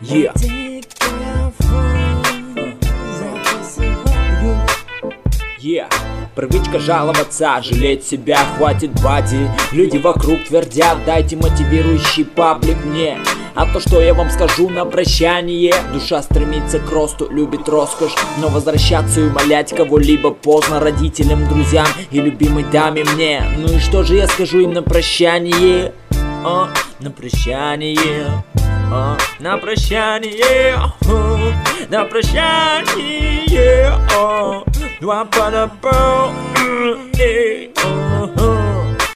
Yeah. Yeah. Привычка жаловаться, жалеть себя, хватит бади. Люди вокруг твердят, дайте мотивирующий паблик мне. А то, что я вам скажу на прощание: душа стремится к росту, любит роскошь, но возвращаться и умолять кого-либо поздно. Родителям, друзьям и любимой даме мне. Ну и что же я скажу им на прощание? На прощание, на прощание, на прощание.